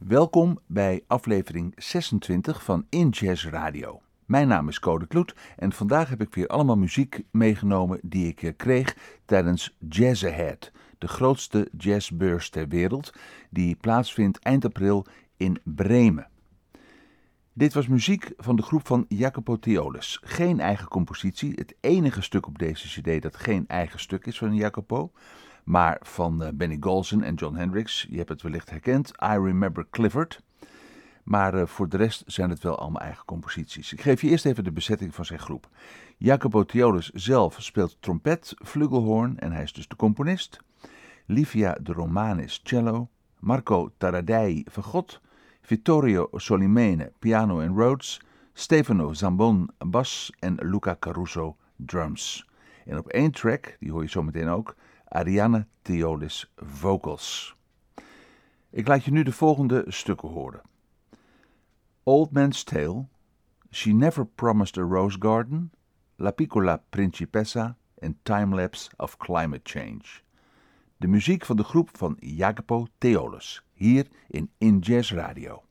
Welkom bij aflevering 26 van In Jazz Radio. Mijn naam is Code Kloet en vandaag heb ik weer allemaal muziek meegenomen die ik kreeg tijdens Jazz Ahead, de grootste jazzbeurs ter wereld, die plaatsvindt eind april in Bremen. Dit was muziek van de groep van Jacopo Theolis. Geen eigen compositie, het enige stuk op deze cd dat geen eigen stuk is van Jacopo, maar van Benny Golson en Jon Hendricks. Je hebt het wellicht herkend, I Remember Clifford. Maar voor de rest zijn het wel allemaal eigen composities. Ik geef je eerst even de bezetting van zijn groep. Jacopo Theolis zelf speelt trompet, flugelhorn en hij is dus de componist. Livia de Romanis cello, Marco Taradei fagot, Vittorio Solimene piano en Rhodes, Stefano Zambon bas en Luca Caruso drums. En op één track, die hoor je zo meteen ook, Arianna Theolis vocals. Ik laat je nu de volgende stukken horen. Old Man's Tale, She Never Promised a Rose Garden, La Piccola Principessa en Timelapse of Climate Change. De muziek van de groep van Jacopo Theolis, hier in Jazz Radio.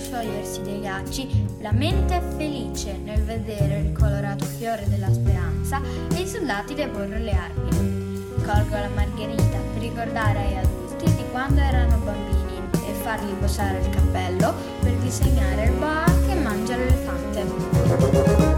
sciogliersi dei ghiacci, la mente è felice nel vedere il colorato fiore della speranza e i soldati deporre le armi. Colgo la margherita per ricordare ai adulti di quando erano bambini e fargli posare il cappello per disegnare il boa che mangia l'elefante.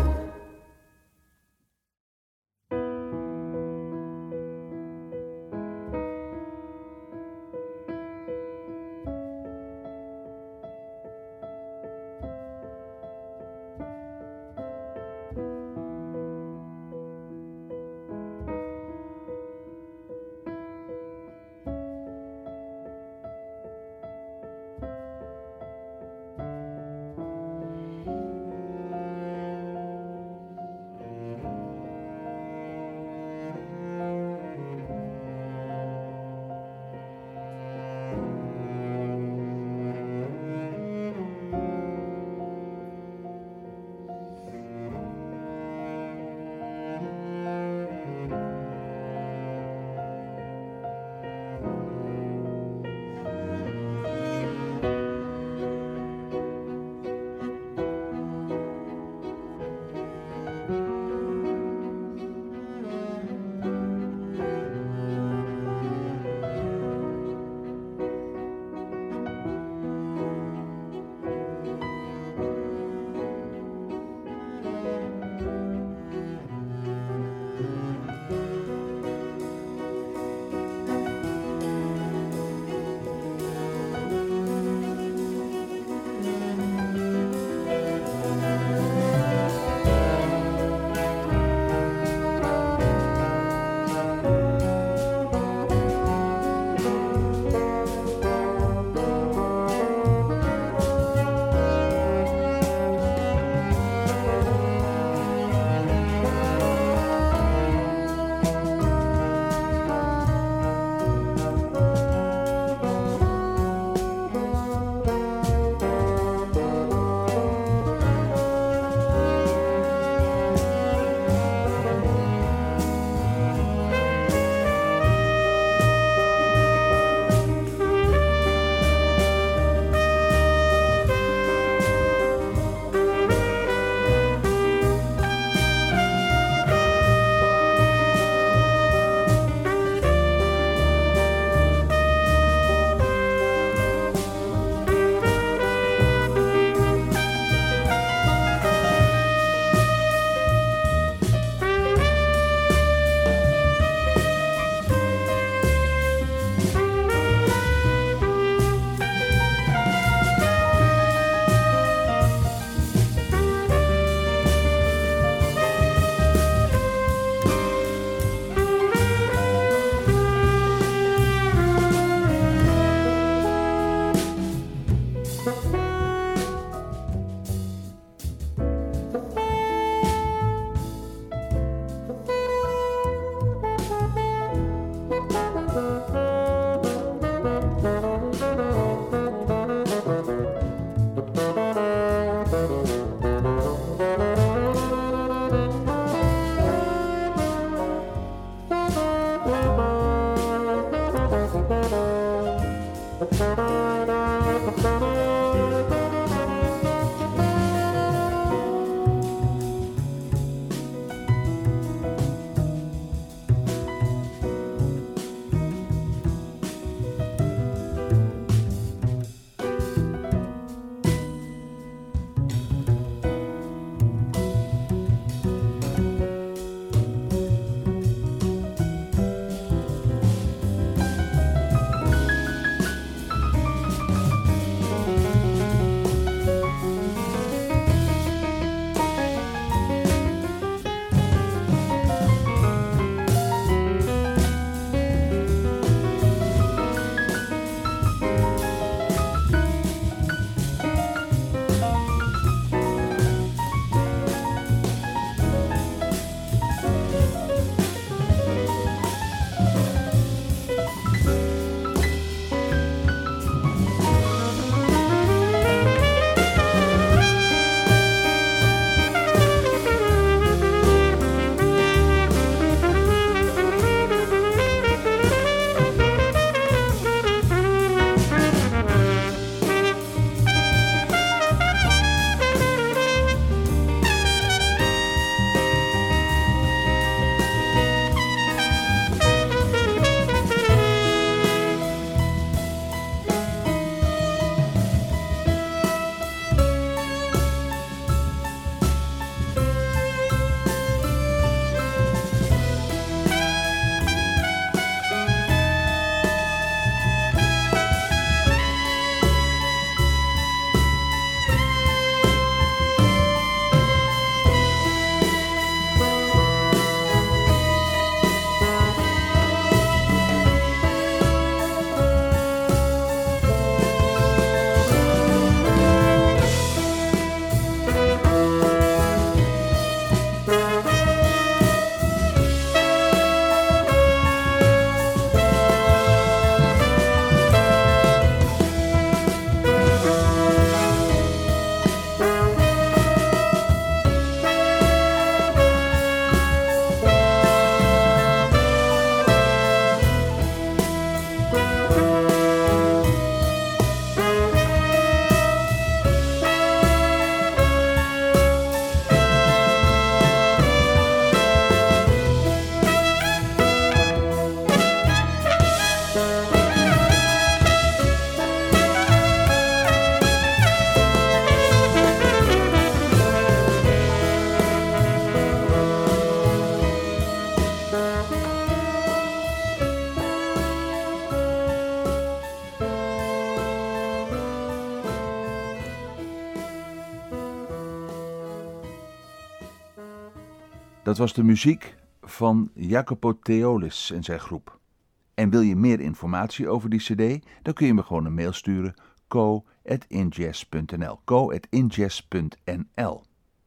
Dat was de muziek van Jacopo Theolis en zijn groep. En wil je meer informatie over die cd, dan kun je me gewoon een mail sturen, co@injazz.nl, co@injazz.nl.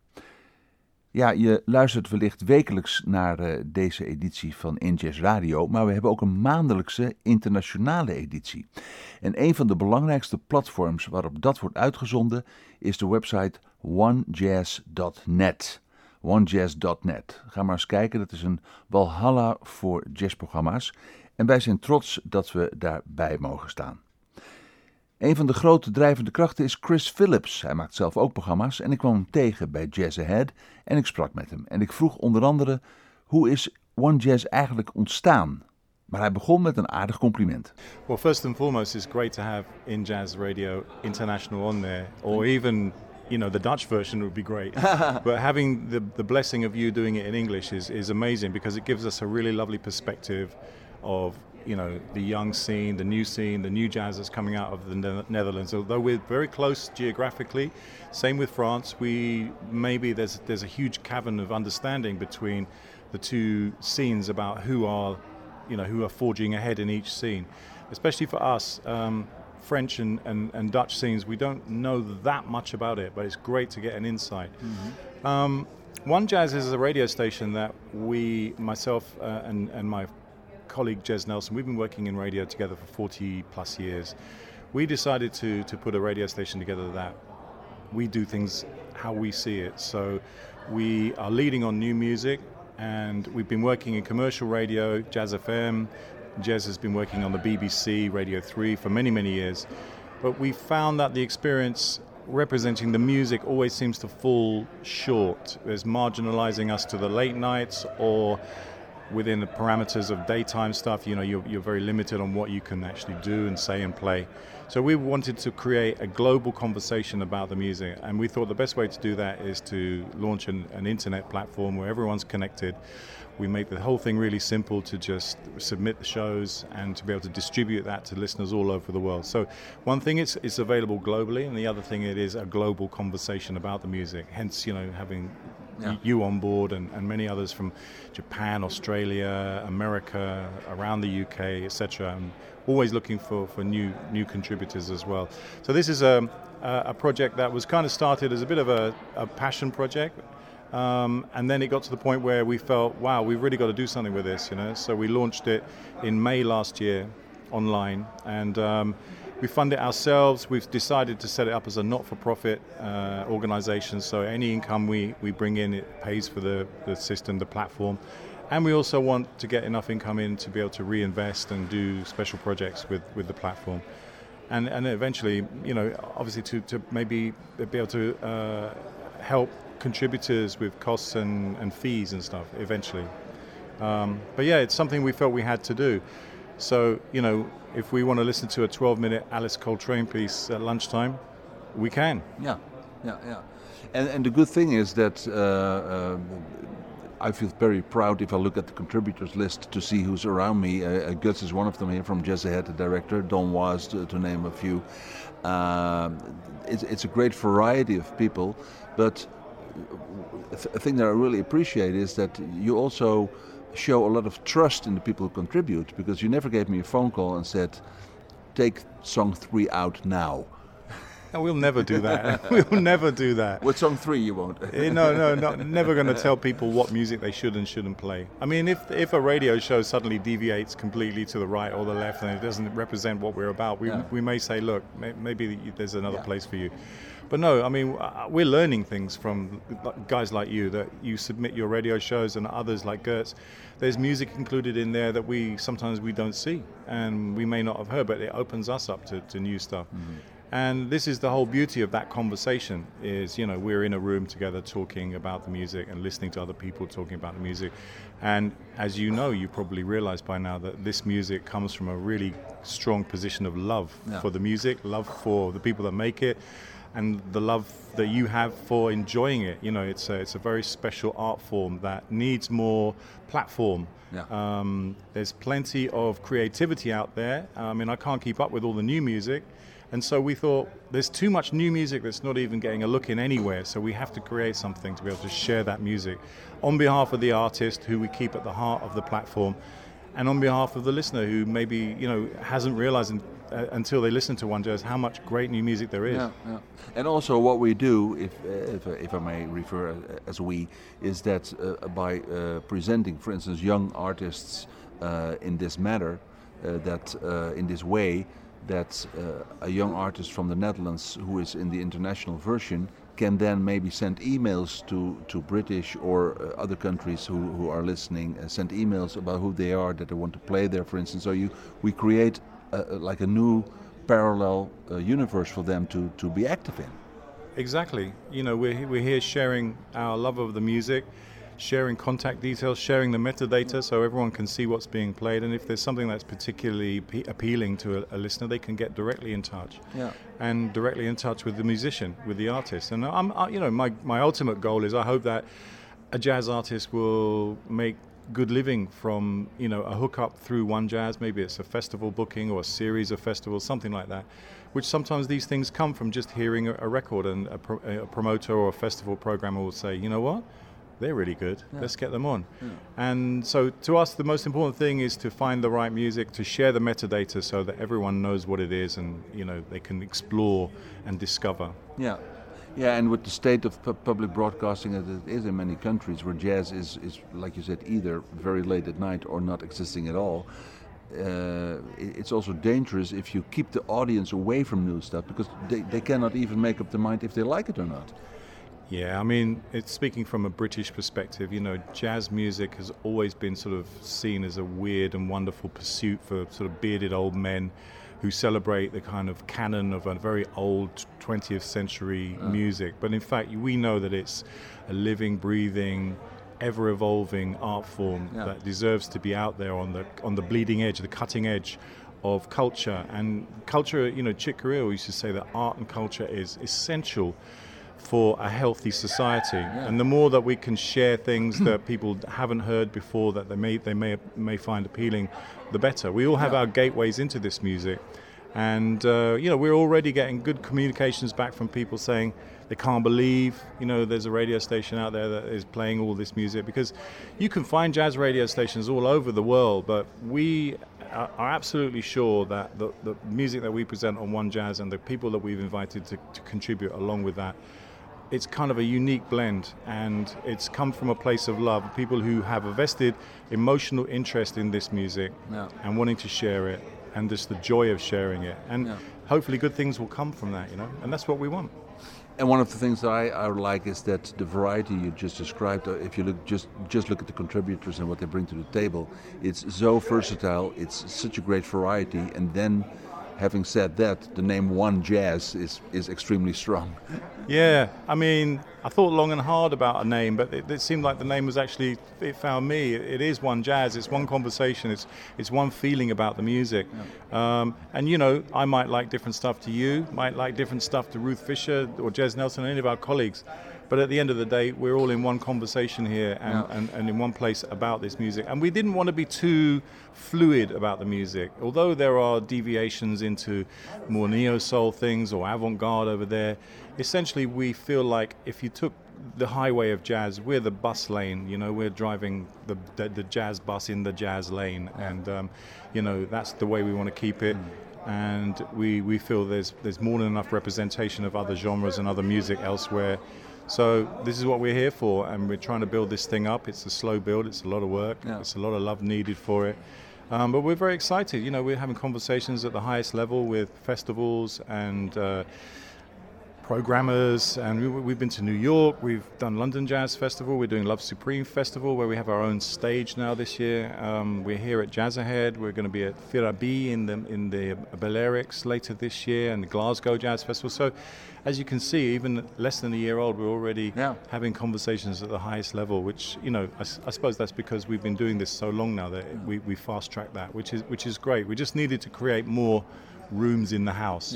Ja, je luistert wellicht wekelijks naar deze editie van InJazz Radio, maar we hebben ook een maandelijkse internationale editie. En een van de belangrijkste platforms waarop dat wordt uitgezonden is de website onejazz.net. onejazz.net. Ga maar eens kijken, dat is een walhalla voor jazzprogramma's. En wij zijn trots dat we daarbij mogen staan. Een van de grote drijvende krachten is Chris Phillips. Hij maakt zelf ook programma's en ik kwam hem tegen bij Jazz Ahead en ik sprak met hem. En ik vroeg onder andere, hoe is One Jazz eigenlijk ontstaan? Maar hij begon met een aardig compliment. Well, first and foremost, it's great to have InJazz Radio International on there, or even, the Dutch version would be great. But having the blessing of you doing it in English is amazing, because it gives us a really lovely perspective of the young scene, the new jazzers coming out of the Netherlands. Although we're very close geographically, same with France, there's a huge cavern of understanding between the two scenes about who are forging ahead in each scene. Especially for us, French and Dutch scenes, we don't know that much about it, but it's great to get an insight. Mm-hmm. One Jazz is a radio station that myself and my colleague Jez Nelson, we've been working in radio together for 40 plus years. We decided to put a radio station together that we do things how we see it. So we are leading on new music, and we've been working in commercial radio, Jazz FM. Jez has been working on the BBC, Radio 3 for many, many years. But we found that the experience representing the music always seems to fall short. There's marginalizing us to the late nights, or within the parameters of daytime stuff, you're very limited on what you can actually do and say and play. So we wanted to create a global conversation about the music, and we thought the best way to do that is to launch an internet platform where everyone's connected. We make the whole thing really simple to just submit the shows and to be able to distribute that to listeners all over the world. So one thing, it's available globally, and the other thing, it is a global conversation about the music. Hence, having you on board and many others from Japan, Australia, America, around the UK, etc. And always looking for new contributors as well. So this is a project that was kind of started as a bit of a passion project. And then it got to the point where we felt, wow, we've really got to do something with this, So we launched it in May last year online, and we fund it ourselves. We've decided to set it up as a not-for-profit organization, so any income we bring in, it pays for the system, the platform. And we also want to get enough income in to be able to reinvest and do special projects with the platform. And eventually, obviously to maybe be able to help contributors with costs and fees and stuff eventually. But yeah, it's something we felt we had to do. So, if we want to listen to a 12-minute Alice Coltrane piece at lunchtime, we can. Yeah. And the good thing is that I feel very proud if I look at the contributors list to see who's around me. Guts is one of them here from Jazz Ahead, the director, Don Was, to name a few. It's a great variety of people, but a thing that I really appreciate is that you also show a lot of trust in the people who contribute, because you never gave me a phone call and said, take song 3 out now. We'll never do that. We'll never do that. With song 3 you won't. No, never going to tell people what music they should and shouldn't play. I mean, if a radio show suddenly deviates completely to the right or the left and it doesn't represent what we're about, we may say, look, maybe there's another place for you. But no, I mean, we're learning things from guys like you, that you submit your radio shows, and others like Gertz. There's music included in there that sometimes we don't see and we may not have heard, but it opens us up to new stuff. Mm-hmm. And this is the whole beauty of that conversation is, we're in a room together talking about the music and listening to other people talking about the music. And as you probably realize by now that this music comes from a really strong position of love for the music, love for the people that make it, and the love that you have for enjoying it. It's a very special art form that needs more platform. Yeah. There's plenty of creativity out there. I mean, I can't keep up with all the new music, And so we thought there's too much new music that's not even getting a look in anywhere, so we have to create something to be able to share that music on behalf of the artist, who we keep at the heart of the platform, and on behalf of the listener, who maybe hasn't realized until they listen to One Jazz how much great new music there is. Yeah. And also what we do, if I may refer as we, is that by presenting, for instance, young artists in this matter, in this way, that a young artist from the Netherlands who is in the international version can then maybe send emails to British or other countries who are listening, send emails about who they are, that they want to play there, for instance. So we create like a new parallel universe for them to be active in. Exactly. We're here sharing our love of the music, sharing contact details, sharing the metadata so everyone can see what's being played, and if there's something that's particularly appealing to a listener, they can get directly in touch. Yeah. And directly in touch with the musician, with the artist. And my ultimate goal is I hope that a jazz artist will make good living from a hookup through One Jazz. Maybe it's a festival booking or a series of festivals, something like that, which sometimes these things come from just hearing a record, and a promoter or a festival programmer will say, you know what, they're really good, let's get them on. And so to us the most important thing is to find the right music, to share the metadata so that everyone knows what it is, and they can explore and discover. Yeah, and with the state of public broadcasting as it is in many countries, where jazz is, like you said, either very late at night or not existing at all, it's also dangerous if you keep the audience away from new stuff, because they cannot even make up their mind if they like it or not. Yeah, I mean, it's speaking from a British perspective, jazz music has always been sort of seen as a weird and wonderful pursuit for sort of bearded old men who celebrate the kind of canon of a very old 20th century music. But in fact, we know that it's a living, breathing, ever-evolving art form that deserves to be out there on the bleeding edge, the cutting edge of culture. And culture, Chick Corea used to say that art and culture is essential for a healthy society, and the more that we can share things that people haven't heard before that they may find appealing, the better. We all have our gateways into this music, and we're already getting good communications back from people saying they can't believe there's a radio station out there that is playing all this music, because you can find jazz radio stations all over the world, but we are absolutely sure that the music that we present on One Jazz and the people that we've invited to contribute along with that, it's kind of a unique blend, and it's come from a place of love, people who have a vested emotional interest in this music and wanting to share it, and just the joy of sharing it, and hopefully good things will come from that, and that's what we want. And one of the things that I like is that the variety you just described, if you just look at the contributors and what they bring to the table, it's so versatile, it's such a great variety, and then having said that, the name One Jazz is extremely strong. Yeah, I mean, I thought long and hard about a name, but it seemed like the name was actually, it found me. It is One Jazz, it's one conversation, it's one feeling about the music. And I might like different stuff to you, might like different stuff to Ruth Fisher or Jez Nelson, any of our colleagues. But at the end of the day, we're all in one conversation here and in one place about this music. And we didn't want to be too fluid about the music. Although there are deviations into more neo-soul things or avant-garde over there, essentially we feel like if you took the highway of jazz, we're the bus lane, we're driving the jazz bus in the jazz lane. And, that's the way we want to keep it. And we feel there's more than enough representation of other genres and other music elsewhere. So this is what we're here for, and we're trying to build this thing up. It's a slow build, it's a lot of work, it's a lot of love needed for it. But we're very excited. We're having conversations at the highest level with festivals and programmers, and we've been to New York, we've done London Jazz Festival, we're doing Love Supreme Festival, where we have our own stage now this year. We're here at Jazz Ahead, we're going to be at Firabi in the Balearics later this year, and the Glasgow Jazz Festival. So as you can see, even less than a year old, we're already having conversations at the highest level, which, I suppose that's because we've been doing this so long now that we fast-track that, which is great. We just needed to create more rooms in the house,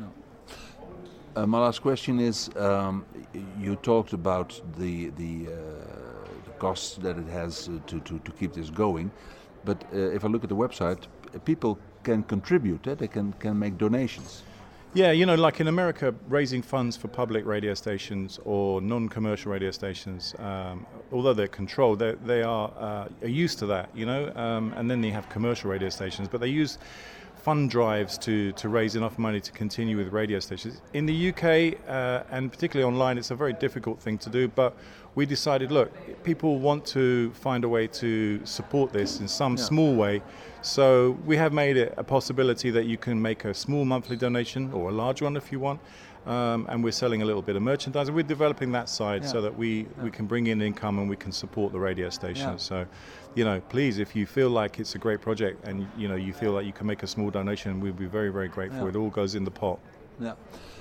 My last question is, you talked about the costs that it has to keep this going, but if I look at the website, people can contribute, they can make donations. Yeah, you know, like in America, raising funds for public radio stations or non-commercial radio stations, although they're controlled, they are used to that, you know, and then they have commercial radio stations, but they use fund drives to raise enough money to continue with radio stations. In the UK, and particularly online, it's a very difficult thing to do, but we decided, look, people want to find a way to support this in some small way. So we have made it a possibility that you can make a small monthly donation or a large one if you want. And we're selling a little bit of merchandise. We're developing that side so that we can bring in income and we can support the radio station. Yeah. So, you know, please, if you feel like it's a great project and, you know, you feel like you can make a small donation, we'd be very, very grateful. Yeah. It all goes in the pot. Yeah.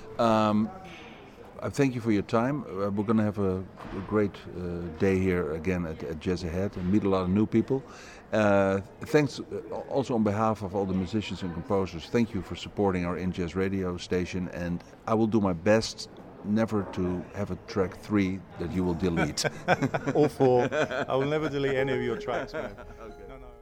I thank you for your time. We're going to have a great day here again at Jazz Ahead and meet a lot of new people. Thanks also on behalf of all the musicians and composers. Thank you for supporting our In Jazz radio station, and I will do my best never to have a track 3 that you will delete. Or 4. I will never delete any of your tracks, man. Okay. No, no.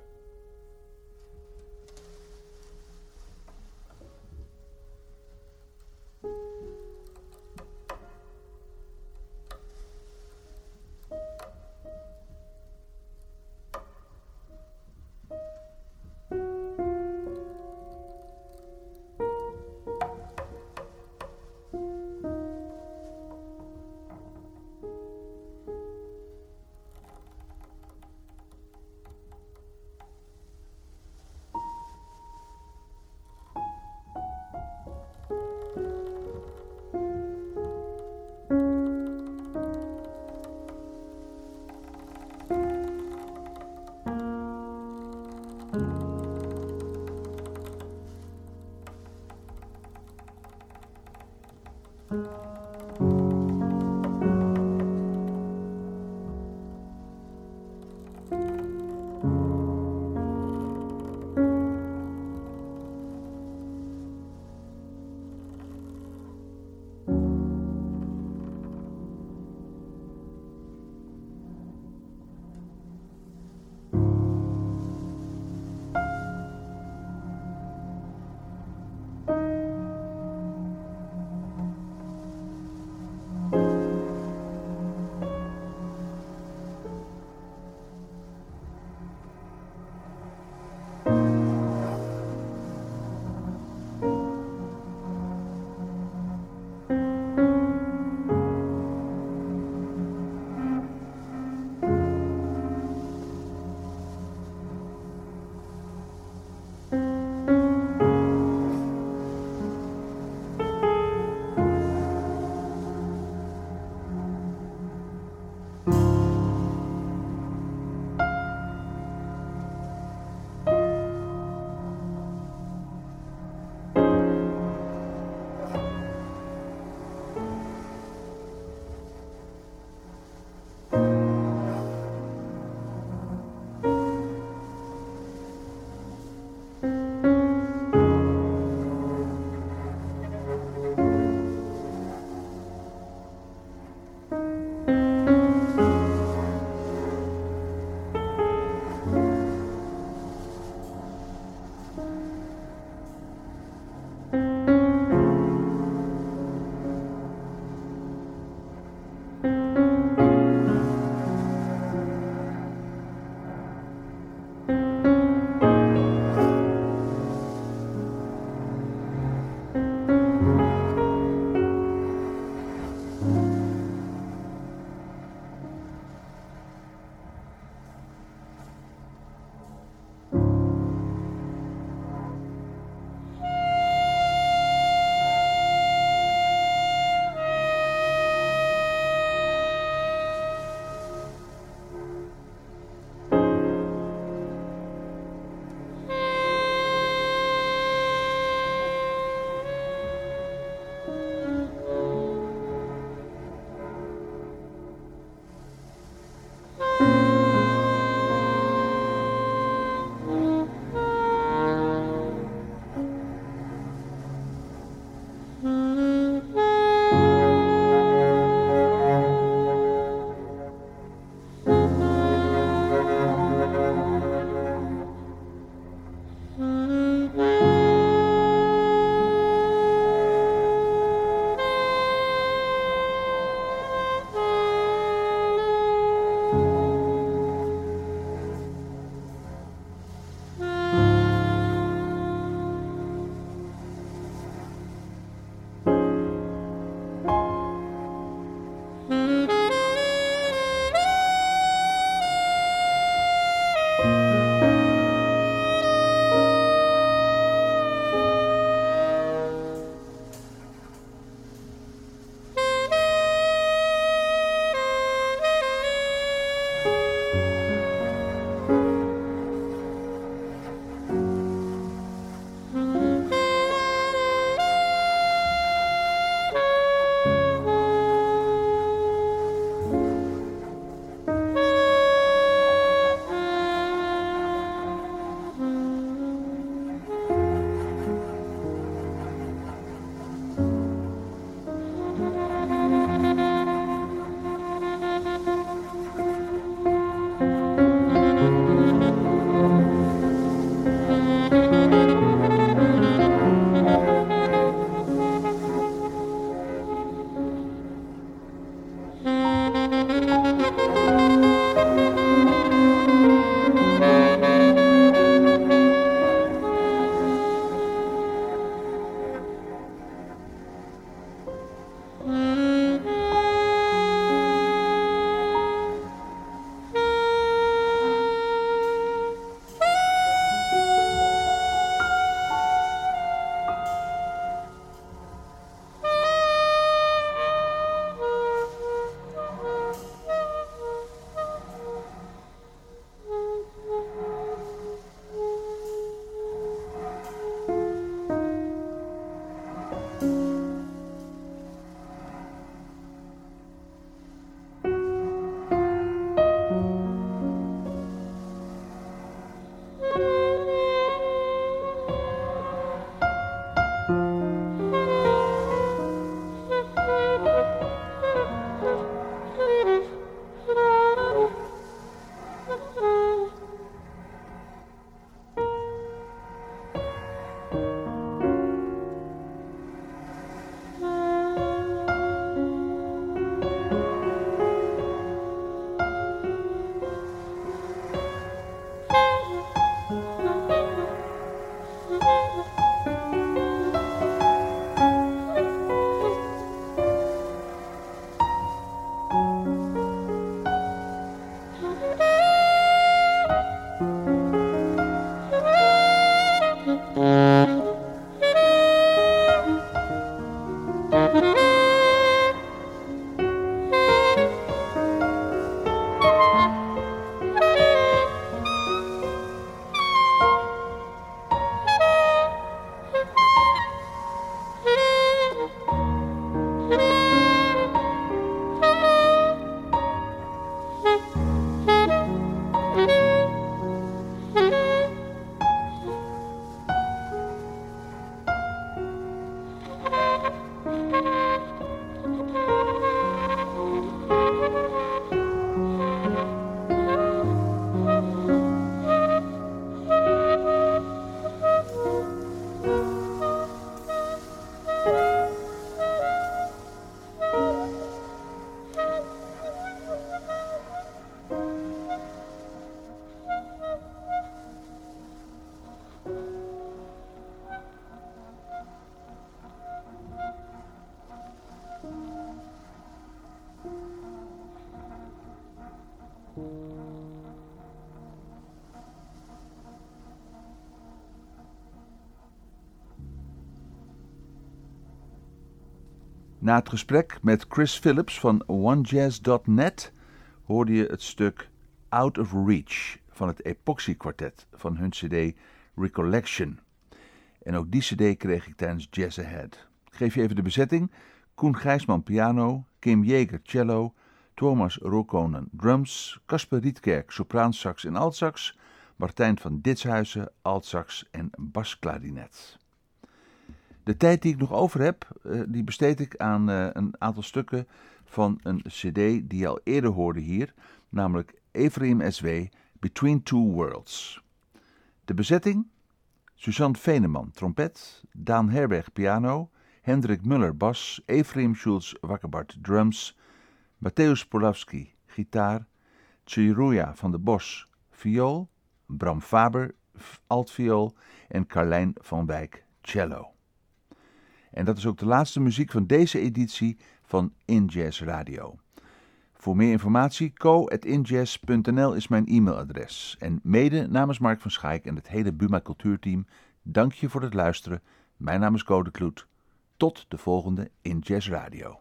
Na het gesprek met Chris Phillips van OneJazz.net hoorde je het stuk Out of Reach van het Epoxy Quartet van hun cd Recollection. En ook die cd kreeg ik tijdens Jazz Ahead. Ik geef je even de bezetting. Koen Gijsman piano, Kim Jeger cello, Thomas Rokonen drums, Casper Rietkerk sopraansax en altsax, Martijn van Ditshuizen altsax en basklarinet. De tijd die ik nog over heb, die besteed ik aan een aantal stukken van een cd die je al eerder hoorde hier, namelijk Ephraim S.W. Between Two Worlds. De bezetting: Suzanne Veneman trompet, Daan Herberg piano, Hendrik Muller bas, Ephraim Schulz Wakkerbart drums, Mateusz Polawski gitaar, Tsiruya van der Bos viool, Bram Faber altviool en Carlijn van Wijk cello. En dat is ook de laatste muziek van deze editie van In Jazz Radio. Voor meer informatie, co@injazz.nl is mijn e-mailadres. En mede namens Mark van Schaik en het hele Buma Cultuurteam, dank je voor het luisteren. Mijn naam is Ko de Kloet. Tot de volgende In Jazz Radio.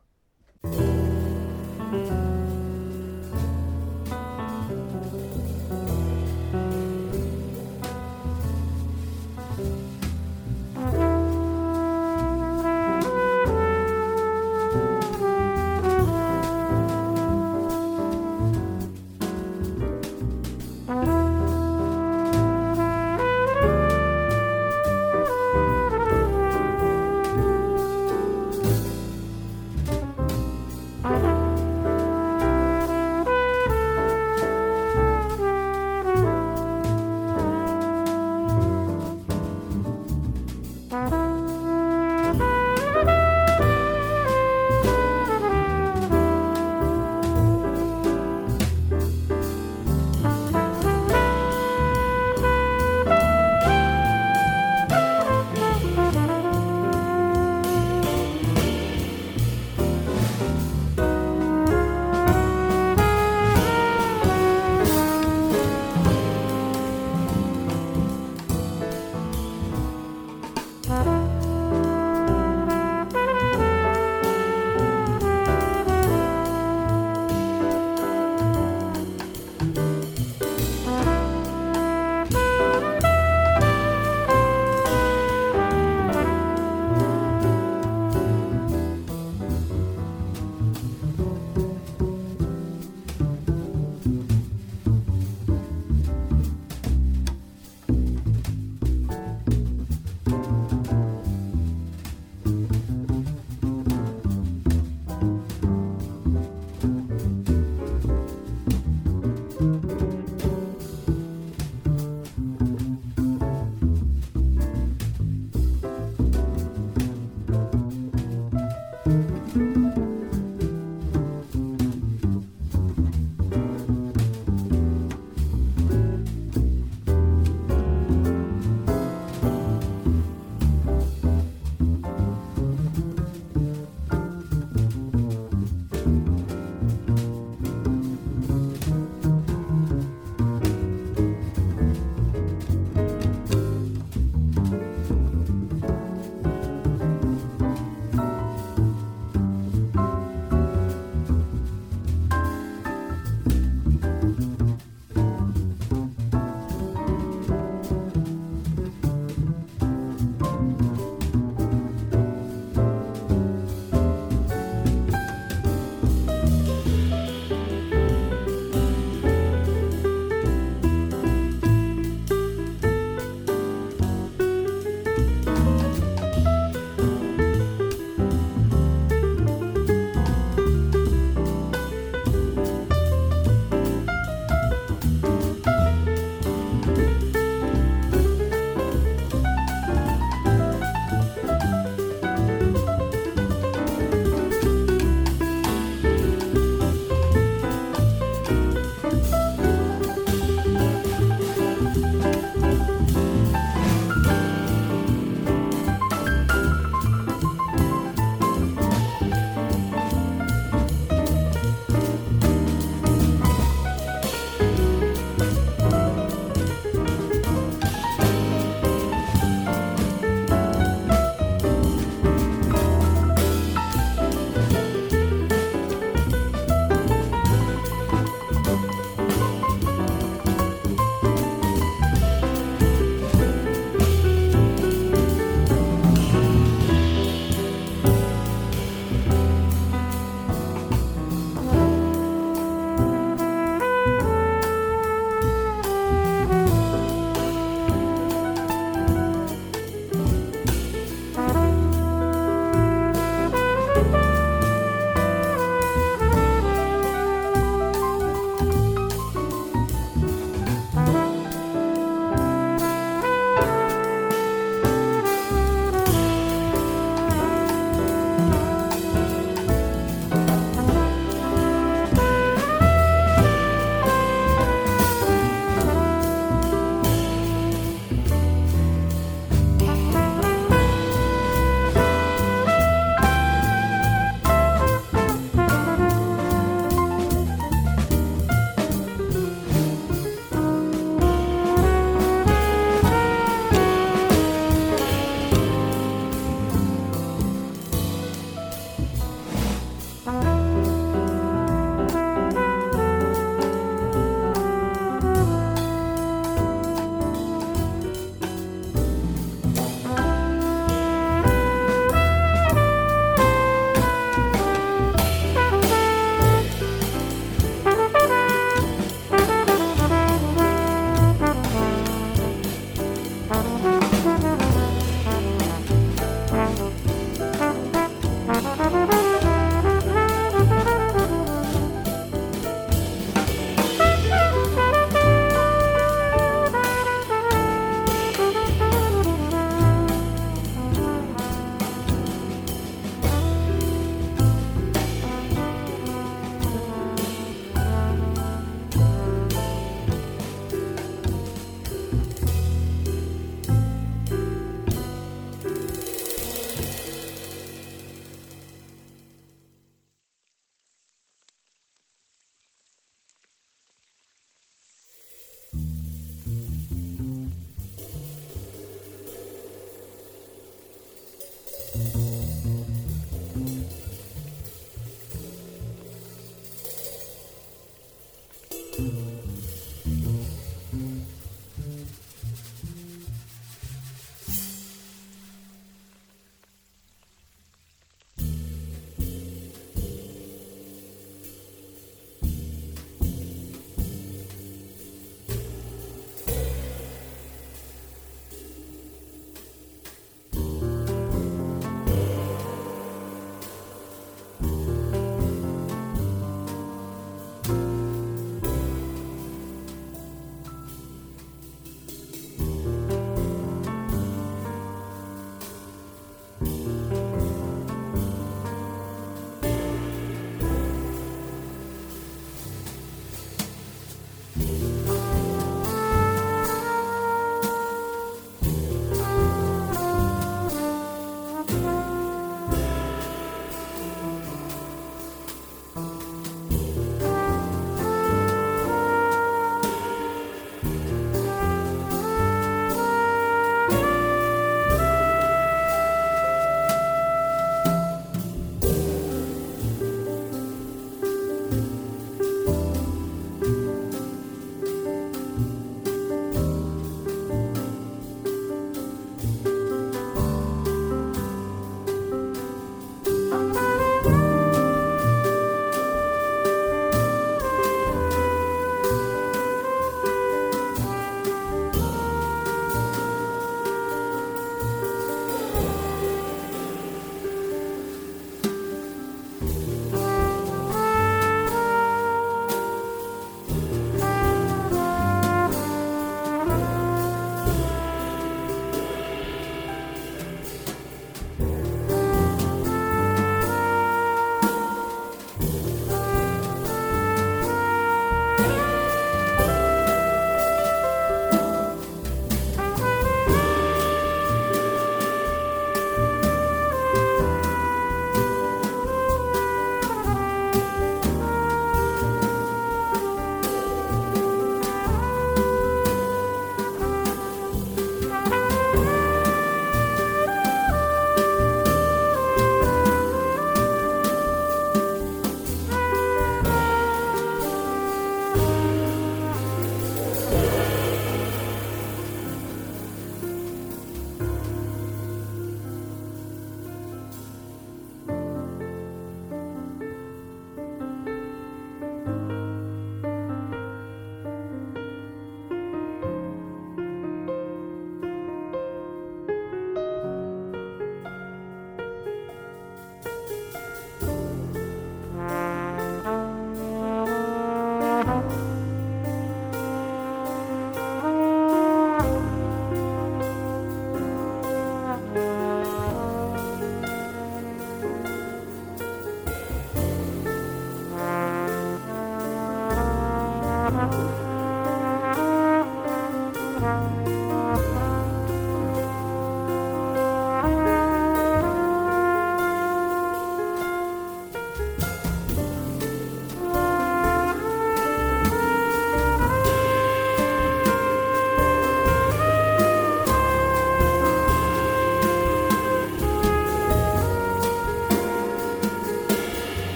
Thank you.